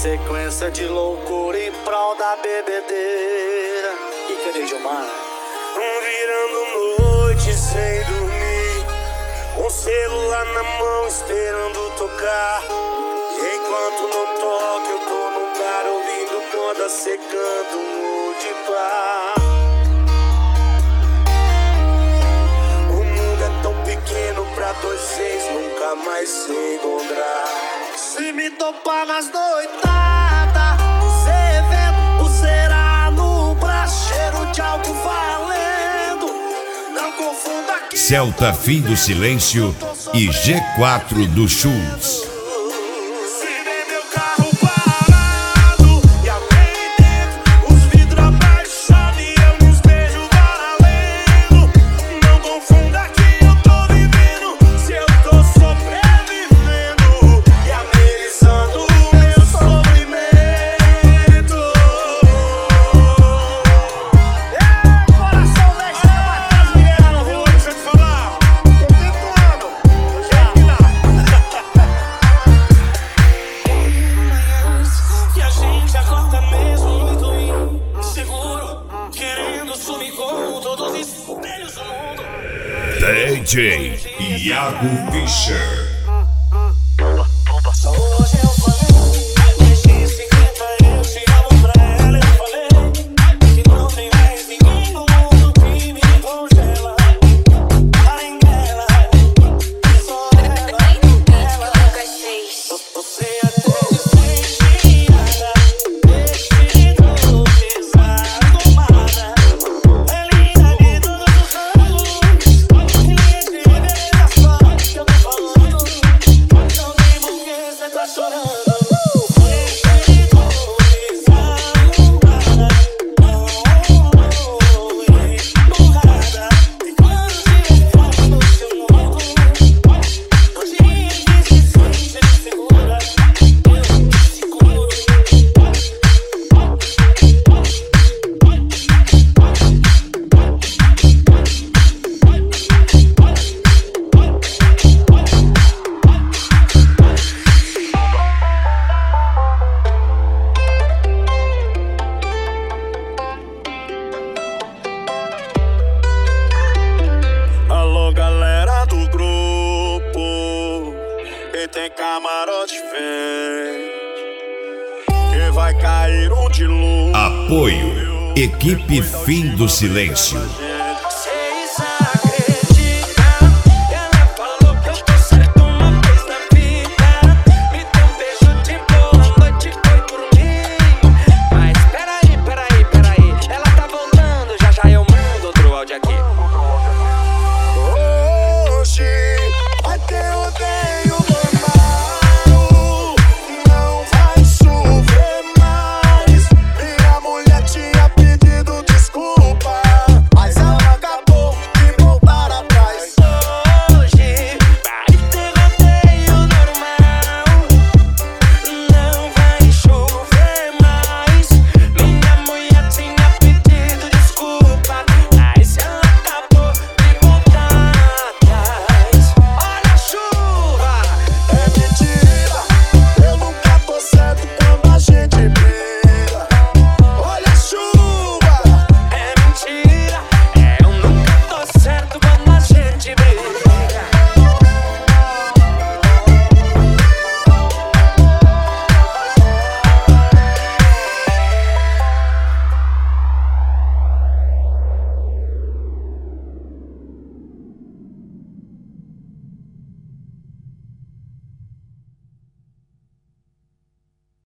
sequência de loucura em prol da bebedeira. E cadê Gilmar? Virando noite sem dormir, com o celular na mão esperando tocar. E enquanto não toca eu tô no bar ouvindo moda secando um de pá. O mundo é tão pequeno pra vocês nunca mais se encontrar. Se me topar nas noitadas, cê vendo pulseira no braço, cheiro de álcool valendo. Não confunda aqui. Celta Fim do Silêncio e G4 do Schultz. DJ Iago Fischer. Tem camarote vem, que vai cair um de luz. Apoio Equipe Fim do Silêncio.